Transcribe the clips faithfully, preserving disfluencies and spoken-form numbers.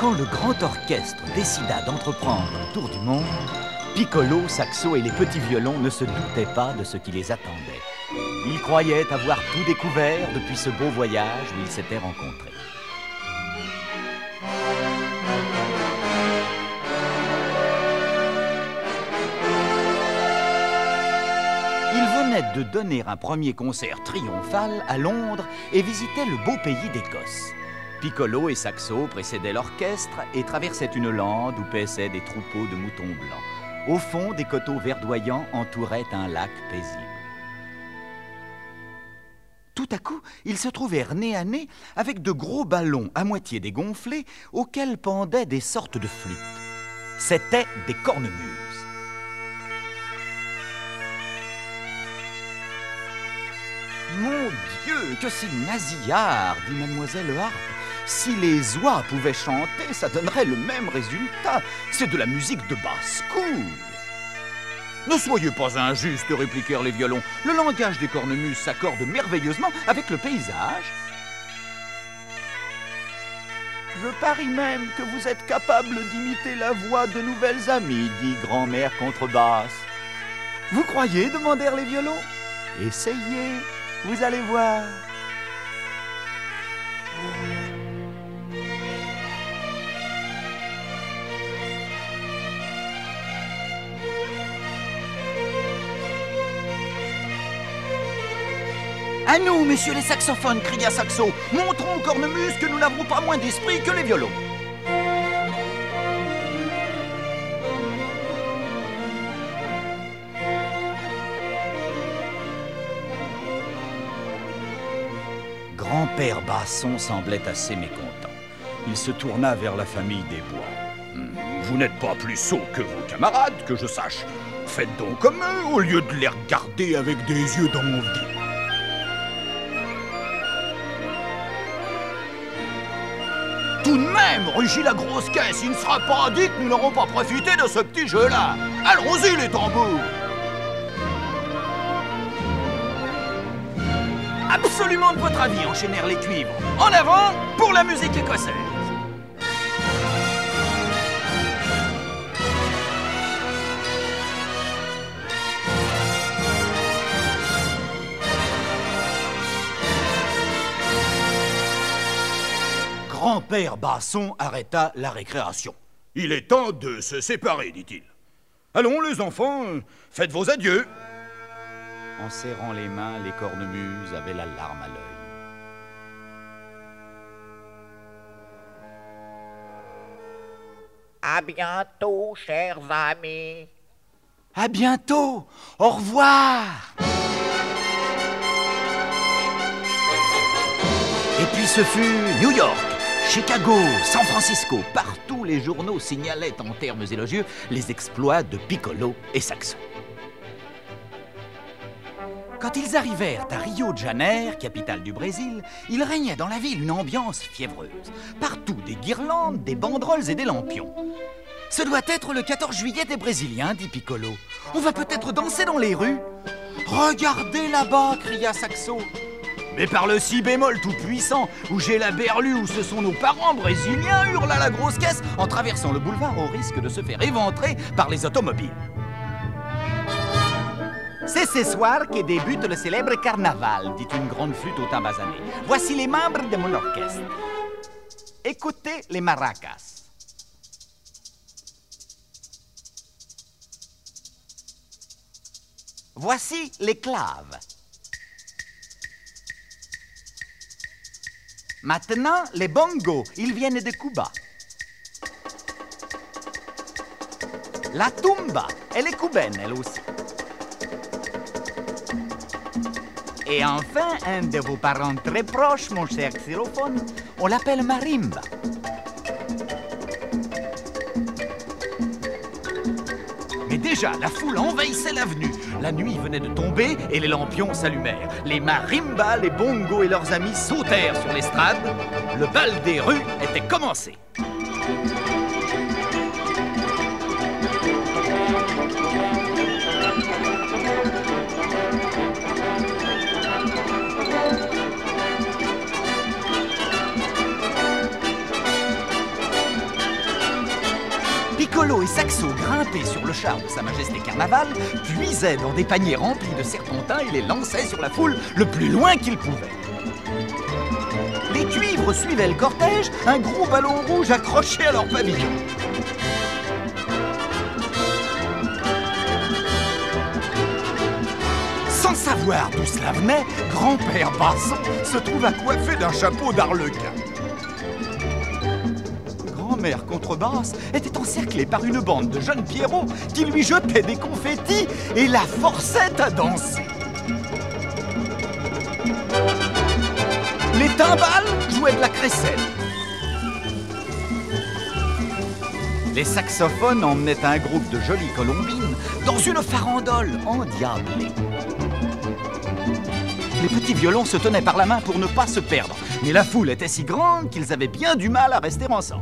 quand le grand orchestre décida d'entreprendre le tour du monde, Piccolo, Saxo et les petits violons ne se doutaient pas de ce qui les attendait. Ils croyaient avoir tout découvert depuis ce beau voyage où ils s'étaient rencontrés. Ils venaient de donner un premier concert triomphal à Londres et visitaient le beau pays d'Écosse. Piccolo et Saxo précédaient l'orchestre et traversaient une lande où paissaient des troupeaux de moutons blancs. Au fond, des coteaux verdoyants entouraient un lac paisible. Tout à coup, ils se trouvèrent nez à nez avec de gros ballons à moitié dégonflés auxquels pendaient des sortes de flûtes. C'étaient des cornemuses. Mon Dieu, que c'est nasillard, dit mademoiselle Harpe. Si les oies pouvaient chanter, ça donnerait le même résultat. C'est de la musique de basse-cour. Ne soyez pas injuste, répliquèrent les violons. Le langage des cornemuses s'accorde merveilleusement avec le paysage. Je parie même que vous êtes capable d'imiter la voix de nouvelles amies, dit grand-mère contrebasse. Vous croyez, demandèrent les violons. Essayez, vous allez voir. À nous, messieurs les saxophones, cria Saxo. Montrons aux cornemuses que nous n'avons pas moins d'esprit que les violons. Grand-père Basson semblait assez mécontent. Il se tourna vers la famille des Bois. Vous n'êtes pas plus sots que vos camarades, que je sache. Faites donc comme eux, au lieu de les regarder avec des yeux d'envie. Tout de même, rugit la grosse caisse, il ne sera pas dit que nous n'aurons pas profité de ce petit jeu-là. Allons-y, les tambours. Absolument de votre avis, enchaînèrent les cuivres. En avant pour la musique écossaise. Grand-père Basson arrêta la récréation. Il est temps de se séparer, dit-il. Allons, les enfants, faites vos adieux. En serrant les mains, les cornemuses avaient la larme à l'œil. À bientôt, chers amis. À bientôt. Au revoir. Et puis ce fut New York, Chicago, San Francisco. Partout, les journaux signalaient en termes élogieux les exploits de Piccolo et Saxo. Quand ils arrivèrent à Rio de Janeiro, capitale du Brésil, il régnait dans la ville une ambiance fiévreuse. Partout, des guirlandes, des banderoles et des lampions. « Ce doit être le quatorze juillet des Brésiliens, dit Piccolo. On va peut-être danser dans les rues. »« Regardez là-bas, cria Saxo. Mais par le si bémol tout puissant, où j'ai la berlue, où ce sont nos parents brésiliens, hurla la grosse caisse en traversant le boulevard au risque de se faire éventrer par les automobiles. C'est ce soir que débute le célèbre carnaval, dit une grande flûte au timbre basané. Voici les membres de mon orchestre. Écoutez les maracas. Voici les claves. Maintenant, les bongos, ils viennent de Cuba. La tumba, elle est cubaine, elle aussi. Et enfin, un de vos parents très proches, mon cher xylophone, on l'appelle marimba. Mais déjà, la foule envahissait l'avenue. La nuit venait de tomber et les lampions s'allumèrent. Les marimbas, les bongos et leurs amis sautèrent sur l'estrade. Le bal des rues était commencé. Piccolo et Saxo, grimpés sur le char de Sa Majesté Carnaval, puisaient dans des paniers remplis de serpentins et les lançaient sur la foule le plus loin qu'ils pouvaient. Les cuivres suivaient le cortège, un gros ballon rouge accroché à leur pavillon. Sans savoir d'où cela venait, grand-père Basson se trouva coiffé d'un chapeau d'arlequin. Grand-mère Contrebasse était encerclée par une bande de jeunes pierrots qui lui jetaient des confettis et la forçaient à danser. Les timbales jouaient de la crécelle. Les saxophones emmenaient un groupe de jolies colombines dans une farandole endiablée. Les petits violons se tenaient par la main pour ne pas se perdre, mais la foule était si grande qu'ils avaient bien du mal à rester ensemble.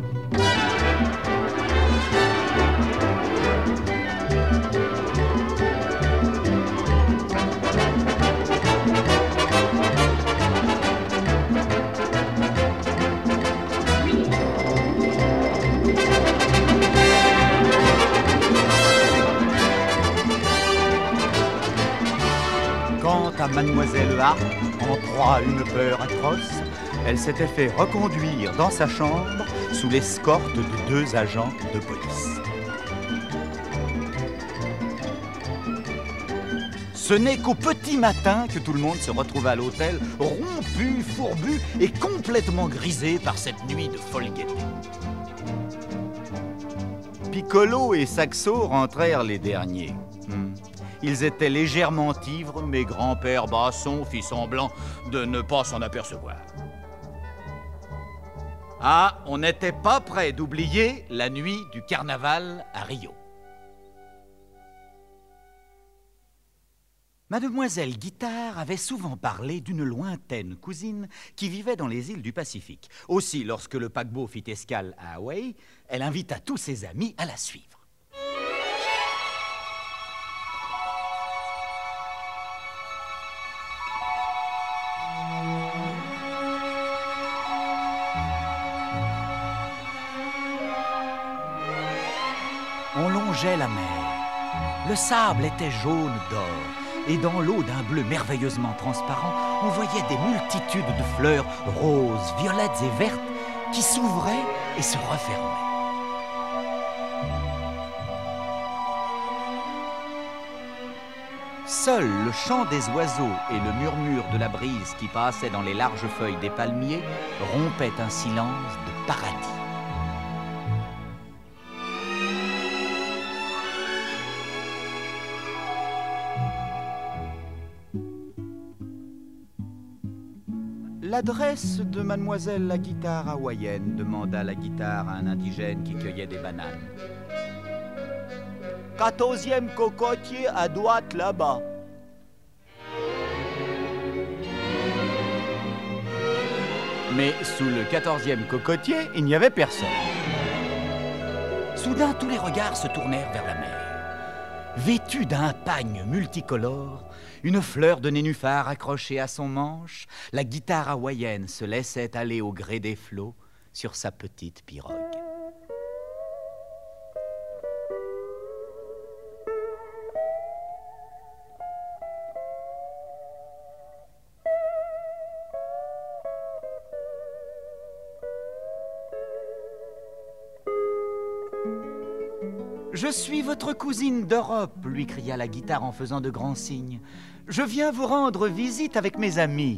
Quant à Mademoiselle A, en proie à une peur atroce, elle s'était fait reconduire dans sa chambre sous l'escorte de deux agents de police. Ce n'est qu'au petit matin que tout le monde se retrouva à l'hôtel, rompu, fourbu et complètement grisé par cette nuit de folle gaieté. Piccolo et Saxo rentrèrent les derniers. Hmm. Ils étaient légèrement ivres, mais grand-père Basson fit semblant de ne pas s'en apercevoir. Ah, on n'était pas près d'oublier la nuit du carnaval à Rio. Mademoiselle Guitare avait souvent parlé d'une lointaine cousine qui vivait dans les îles du Pacifique. Aussi, lorsque le paquebot fit escale à Hawaï, elle invita tous ses amis à la suivre. On longeait la mer. Le sable était jaune d'or. Et dans l'eau d'un bleu merveilleusement transparent, on voyait des multitudes de fleurs roses, violettes et vertes qui s'ouvraient et se refermaient. Seul le chant des oiseaux et le murmure de la brise qui passait dans les larges feuilles des palmiers rompaient un silence de paradis. L'adresse de mademoiselle la guitare hawaïenne, demanda la guitare à un indigène qui cueillait des bananes. Quatorzième cocotier à droite là-bas. Mais sous le quatorzième cocotier, il n'y avait personne. Soudain, tous les regards se tournèrent vers la mer. Vêtue d'un pagne multicolore, une fleur de nénuphar accrochée à son manche, la guitare hawaïenne se laissait aller au gré des flots sur sa petite pirogue. « Je suis votre cousine d'Europe, lui cria la guitare en faisant de grands signes. Je viens vous rendre visite avec mes amis.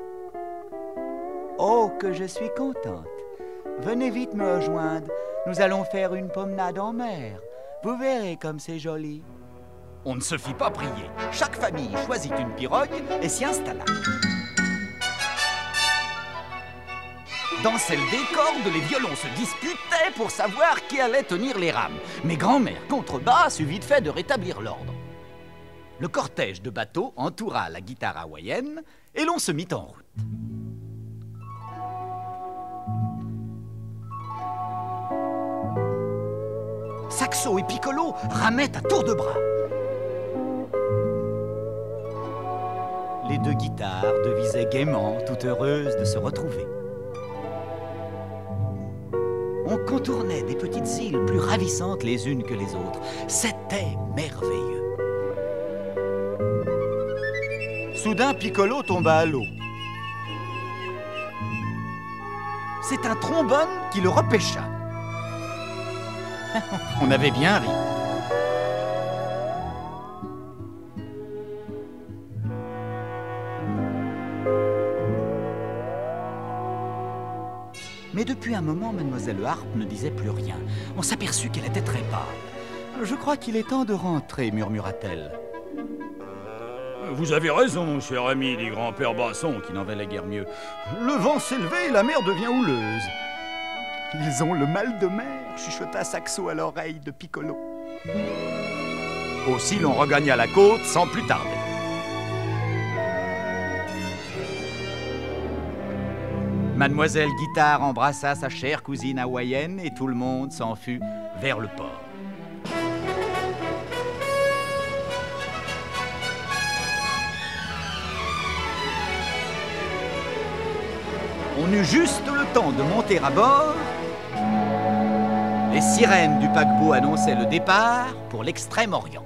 Oh, que je suis contente. Venez vite me rejoindre. Nous allons faire une promenade en mer. Vous verrez comme c'est joli. » On ne se fit pas prier. Chaque famille choisit une pirogue et s'y installa. Dans celle des cordes, les violons se disputaient pour savoir qui allait tenir les rames. Mais grand-mère Contrebasse eut vite fait de rétablir l'ordre. Le cortège de bateaux entoura la guitare hawaïenne et l'on se mit en route. Saxo et Piccolo ramaient à tour de bras. Les deux guitares devisaient gaiement, toutes heureuses de se retrouver. On contournaient des petites îles plus ravissantes les unes que les autres. C'était merveilleux. Soudain, Piccolo tomba à l'eau. C'est un trombone qui le repêcha. On avait bien ri. Mais depuis un moment, Mademoiselle Harpe ne disait plus rien. On s'aperçut qu'elle était très pâle. « Je crois qu'il est temps de rentrer, » murmura-t-elle. « Vous avez raison, cher ami, dit grand-père Basson, qui n'en valait guère mieux. Le vent s'est levé et la mer devient houleuse. »« Ils ont le mal de mer, » chuchota Saxo à l'oreille de Piccolo. Aussi l'on regagna la côte sans plus tarder. Mademoiselle Guitare embrassa sa chère cousine hawaïenne et tout le monde s'en fut vers le port. On eut juste le temps de monter à bord. Les sirènes du paquebot annonçaient le départ pour l'Extrême-Orient.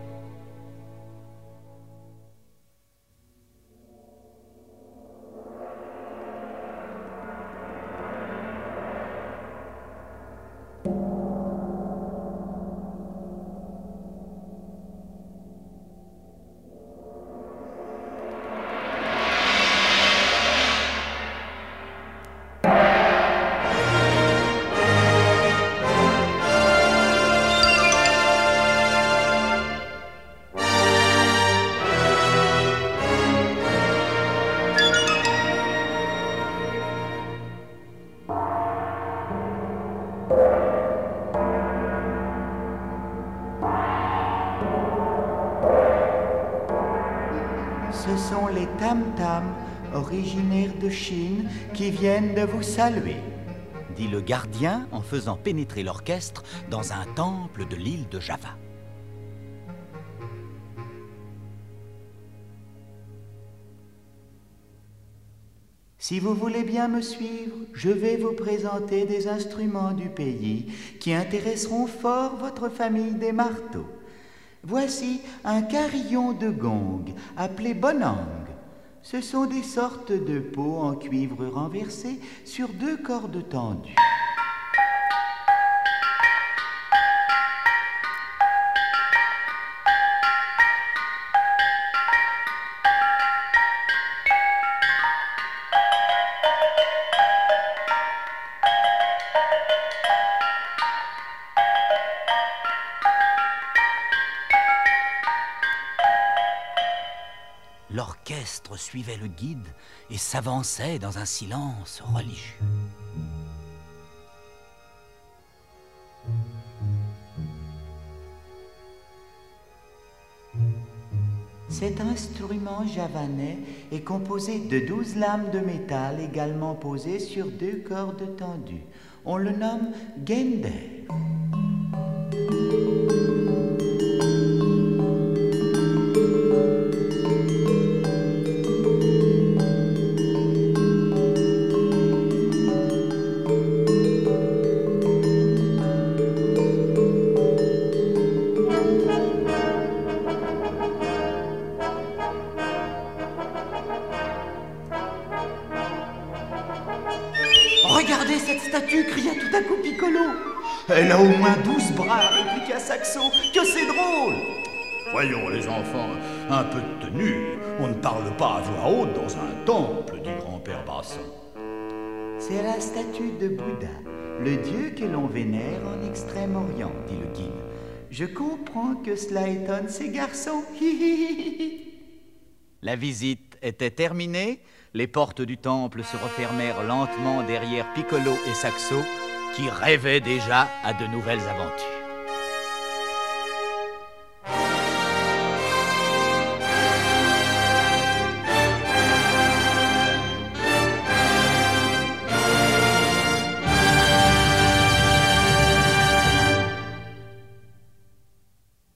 Ce sont les tam-tams, originaires de Chine, qui viennent de vous saluer, dit le gardien en faisant pénétrer l'orchestre dans un temple de l'île de Java. Si vous voulez bien me suivre, je vais vous présenter des instruments du pays qui intéresseront fort votre famille des marteaux. Voici un carillon de gong, appelé bonang. Ce sont des sortes de pots en cuivre renversés sur deux cordes tendues. L'orchestre suivait le guide et s'avançait dans un silence religieux. Cet instrument javanais est composé de douze lames de métal également posées sur deux cordes tendues. On le nomme gender. Regardez cette statue, cria tout à coup Piccolo. Elle a au moins douze bras, répliqua Saxo. Que c'est drôle! Voyons les enfants, un peu de tenue. On ne parle pas à voix haute dans un temple, dit grand-père Basson. C'est la statue de Bouddha, le dieu que l'on vénère en Extrême-Orient, dit le guide. Je comprends que cela étonne ces garçons. La visite était terminée. Les portes du temple se refermèrent lentement derrière Piccolo et Saxo, qui rêvaient déjà à de nouvelles aventures.